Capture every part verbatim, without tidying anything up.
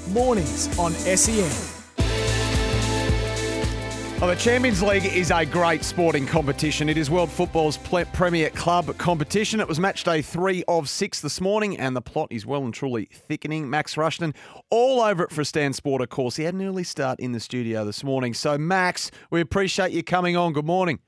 Mornings on S E N. Well, the Champions League is a great sporting competition. It is world football's ple- premier club competition. It was match day three of six this morning, and the plot is well and truly thickening. Max Rushton, all over it for a Stan Sport, of course. He had an early start in the studio this morning. So, Max, we appreciate you coming on. Good morning.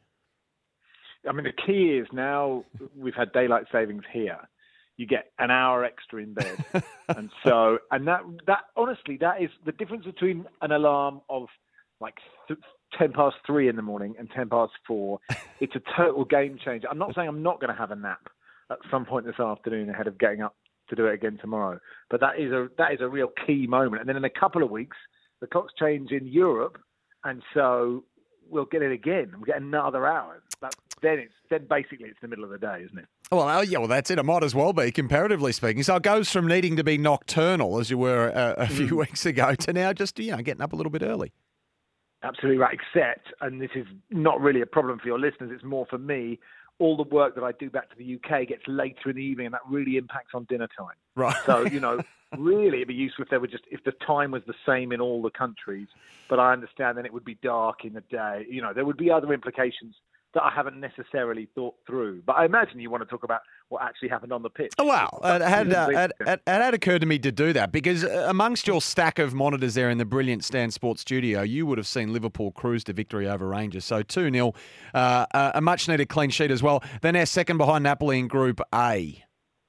I mean, the key is now we've had daylight savings here. You get an hour extra in bed. and so, and that, that, honestly, that is the difference between an alarm of like th- ten past three in the morning and ten past four. It's a total game changer. I'm not saying I'm not going to have a nap at some point this afternoon ahead of getting up to do it again tomorrow. But that is a, that is a real key moment. And then in a couple of weeks, the clocks change in Europe. And so we'll get it again. We'll get another hour. That's, then it's then basically it's the middle of the day, isn't it? Well, yeah, well, that's it. It might as well be, comparatively speaking. So it goes from needing to be nocturnal, as you were a, a few mm. weeks ago, to now just, you know, getting up a little bit early. Absolutely right. Except, and this is not really a problem for your listeners, it's more for me, all the work that I do back to the U K gets later in the evening, and that really impacts on dinner time. Right. So, you know, really it'd be useful if there were just, if the time was the same in all the countries, but I understand then it would be dark in the day. You know, there would be other implications that I haven't necessarily thought through. But I imagine you want to talk about what actually happened on the pitch. Oh, wow. It had, uh, it, it, it had occurred to me to do that because amongst your stack of monitors there in the brilliant Stan Sports studio, you would have seen Liverpool cruise to victory over Rangers. So two nil, uh, a much-needed clean sheet as well. Then our second behind Napoli in Group A.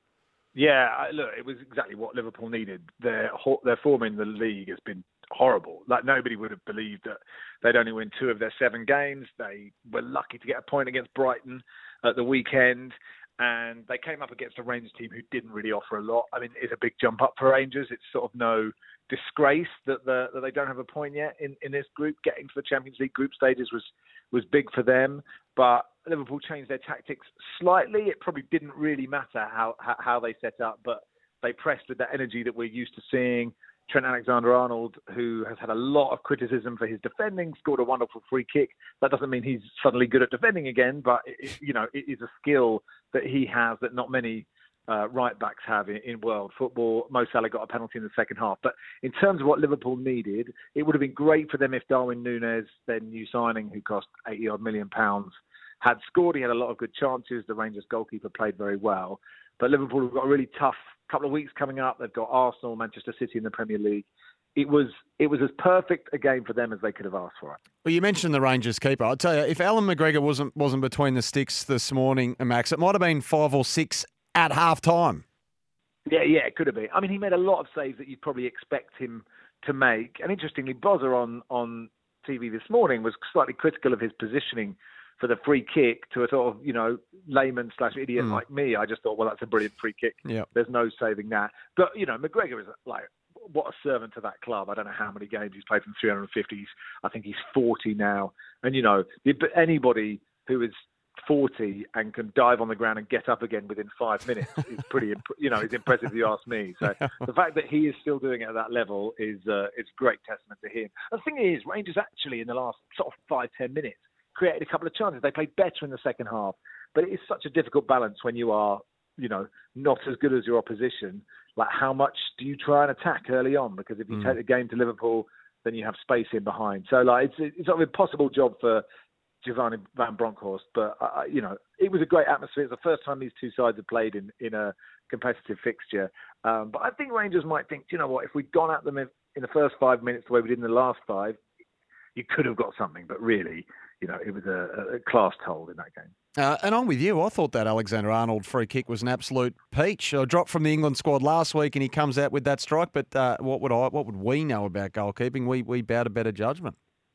Yeah, look, it was exactly what Liverpool needed. Their their form in the league has been horrible. Like, nobody would have believed that they'd only win two of their seven games. They were lucky to get a point against Brighton at the weekend, and they came up against a Rangers team who didn't really offer a lot. I mean, it's a big jump up for Rangers. It's sort of no disgrace that the, that they don't have a point yet in, in this group. Getting to the Champions League group stages was was big for them, but Liverpool changed their tactics slightly. It probably didn't really matter how, how, how they set up, but they pressed with that energy that we're used to seeing. Trent Alexander-Arnold, who has had a lot of criticism for his defending, scored a wonderful free kick. That doesn't mean he's suddenly good at defending again, but it, you know, it is a skill that he has that not many uh, right-backs have in, in world football. Mo Salah got a penalty in the second half. But in terms of what Liverpool needed, it would have been great for them if Darwin Núñez, their new signing, who cost eighty-odd million pounds, had scored. He had a lot of good chances. The Rangers goalkeeper played very well. But Liverpool have got a really tough couple of weeks coming up. They've got Arsenal, Manchester City in the Premier League. It was it was as perfect a game for them as they could have asked for. Well, you mentioned the Rangers keeper. I'll tell you, if Alan McGregor wasn't wasn't between the sticks this morning, Max, it might have been five or six at half time. Yeah, yeah, it could have been. I mean, he made a lot of saves that you'd probably expect him to make. And interestingly, Bozza on, on T V this morning was slightly critical of his positioning for the free kick to a sort of, you know, layman slash idiot mm. like me. I just thought, well, that's a brilliant free kick. Yep. There's no saving that. But, you know, McGregor is like, what a servant to that club. I don't know how many games he's played from three hundred fifty. I think he's forty now. And, you know, anybody who is forty and can dive on the ground and get up again within five minutes is pretty, imp- you know, is impressive if you ask me. So the fact that he is still doing it at that level is uh, it's great testament to him. And the thing is, Rangers actually in the last sort of five, ten minutes created a couple of chances. They played better in the second half, but it is such a difficult balance when you are, you know, not as good as your opposition. Like, how much do you try and attack early on? Because if you mm. take the game to Liverpool, then you have space in behind. So, like, it's, it's sort of an impossible job for Giovanni Van Bronckhorst, but uh, you know, it was a great atmosphere. It's the first time these two sides have played in, in a competitive fixture. Um, but I think Rangers might think, you know what, if we'd gone at them in, in the first five minutes the way we did in the last five, you could have got something. But really, you know, it was a, a class hold in that game. Uh, and I'm with you. I thought that Alexander-Arnold free kick was an absolute peach. I dropped from the England squad last week, and he comes out with that strike. But uh, what would I? What would we know about goalkeeping? We we bow to better judgment.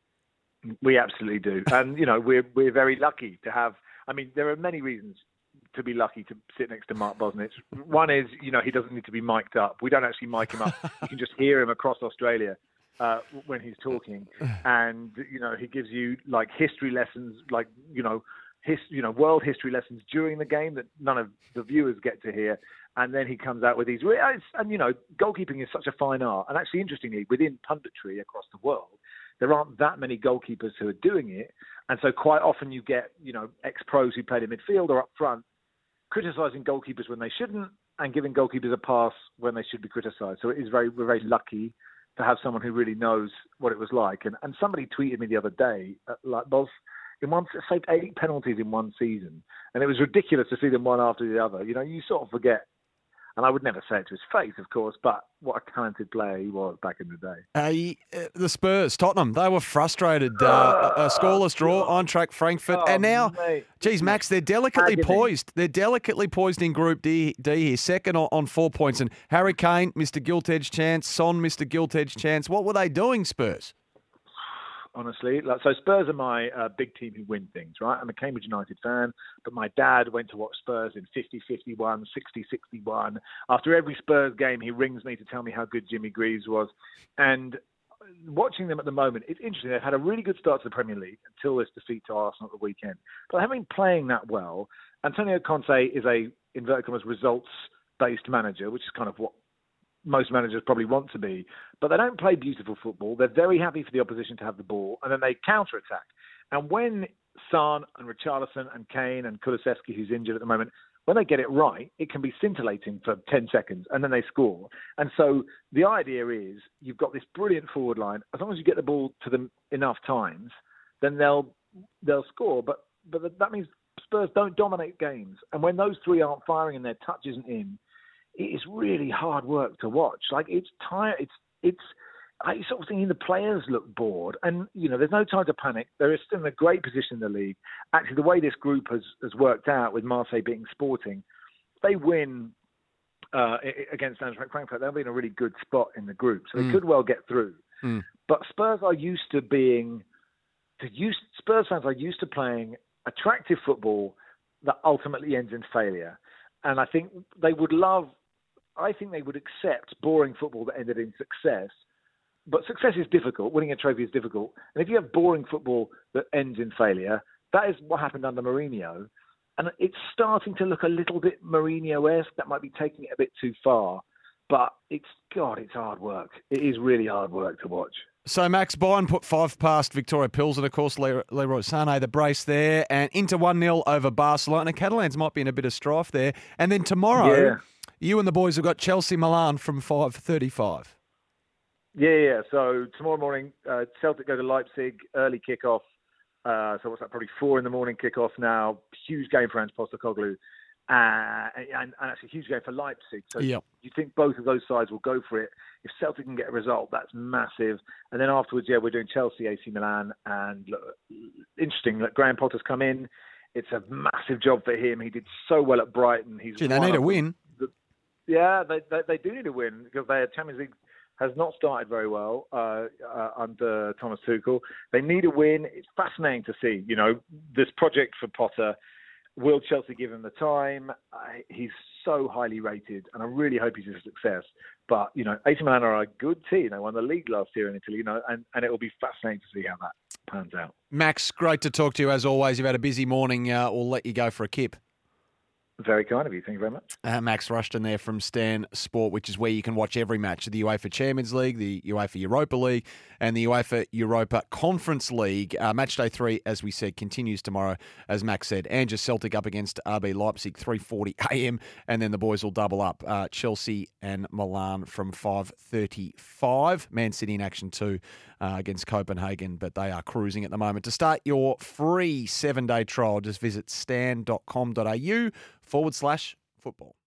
We absolutely do. And, you know, we're we're very lucky to have, I mean, there are many reasons to be lucky to sit next to Mark Bosnich. One is, you know, he doesn't need to be mic'd up. We don't actually mic him up. You can just hear him across Australia uh, when he's talking. And, you know, he gives you, like, history lessons, like, you know, his, you know, world history lessons during the game that none of the viewers get to hear. And then he comes out with these, and, you know, goalkeeping is such a fine art. And actually, interestingly, within punditry across the world, there aren't that many goalkeepers who are doing it. And so quite often you get, you know, ex-pros who played in midfield or up front criticising goalkeepers when they shouldn't and giving goalkeepers a pass when they should be criticised. So it is very, we're very lucky to have someone who really knows what it was like. And and somebody tweeted me the other day, uh, like, Boz, in one, saved eight penalties in one season. And it was ridiculous to see them one after the other. You know, you sort of forget. And I would never say it to his face, of course, but what a talented player he was back in the day. Uh, the Spurs, Tottenham, they were frustrated. Uh, a scoreless draw, on track Frankfurt. Oh, and now, mate. geez, Max, they're delicately Agony. poised. They're delicately poised in Group D, D here, second on, on four points. And Harry Kane, Mister Gilt-Edged chance. Son, Mister Gilt-Edged chance. What were they doing, Spurs? Honestly, like, so Spurs are my uh, big team who win things, right? I'm a Cambridge United fan, but my dad went to watch Spurs in fifty fifty-one, sixty sixty-one. After every Spurs game, he rings me to tell me how good Jimmy Greaves was. And watching them at the moment, it's interesting. They've had a really good start to the Premier League until this defeat to Arsenal at the weekend. But they haven't been playing that well. Antonio Conte is a, inverted commas, results-based manager, which is kind of what most managers probably want to be, but they don't play beautiful football. They're very happy for the opposition to have the ball, and then they counter-attack. And when Son and Richarlison and Kane and Kulusevski, who's injured at the moment, when they get it right, it can be scintillating for ten seconds, and then they score. And so the idea is you've got this brilliant forward line. As long as you get the ball to them enough times, then they'll they'll score. But but that means Spurs don't dominate games. And when those three aren't firing and their touch isn't in, it is really hard work to watch. Like, it's tired. It's it's. I sort of thinking the players look bored, and you know, there's no time to panic. They're still in a great position in the league. Actually, the way this group has, has worked out with Marseille beating Sporting, if they win uh, against Eintracht Frankfurt, they'll be in a really good spot in the group, so they mm. could well get through. Mm. But Spurs are used to being, to use, Spurs fans are used to playing attractive football that ultimately ends in failure, and I think they would love. I think they would accept boring football that ended in success. But success is difficult. Winning a trophy is difficult. And if you have boring football that ends in failure, that is what happened under Mourinho. And it's starting to look a little bit Mourinho-esque. That might be taking it a bit too far. But it's, God, it's hard work. It is really hard work to watch. So, Max, Bayern put five past Victoria Pilsen, of course, Le- Leroy Sané, the brace there, and into one nil over Barcelona. Catalans might be in a bit of strife there. And then tomorrow, yeah. you and the boys have got Chelsea Milan from five thirty-five. Yeah, yeah. So tomorrow morning, uh, Celtic go to Leipzig, early kickoff. Uh, so what's that? Probably four in the morning kickoff now. Huge game for Ange Postecoglou, uh, and, and actually a huge game for Leipzig. So yep. you think both of those sides will go for it. If Celtic can get a result, that's massive. And then afterwards, yeah, we're doing Chelsea, A C Milan, and look, interesting. Look, Graham Potter's come in. It's a massive job for him. He did so well at Brighton. He's Gee, they need a win. The, yeah, they, they they do need a win because their Champions League has not started very well uh, uh, under Thomas Tuchel. They need a win. It's fascinating to see, you know, this project for Potter. Will Chelsea give him the time? Uh, he's so highly rated, and I really hope he's a success. But, you know, A C Milan are a good team. They won the league last year in Italy, you know, and, and it will be fascinating to see how that pans out. Max, great to talk to you as always. You've had a busy morning. Uh, we'll let you go for a kip. Very kind of you. Thank you very much. Uh, Max Rushton there from Stan Sport, which is where you can watch every match of the UEFA Champions League, the UEFA Europa League, and the UEFA Europa Conference League. Uh, match day three, as we said, continues tomorrow, as Max said. Angers Celtic up against R B Leipzig, three forty a.m., and then the boys will double up. Uh, Chelsea and Milan from five thirty-five. Man City in action too uh, against Copenhagen, but they are cruising at the moment. To start your free seven-day trial, just visit stan.com.au forward slash football.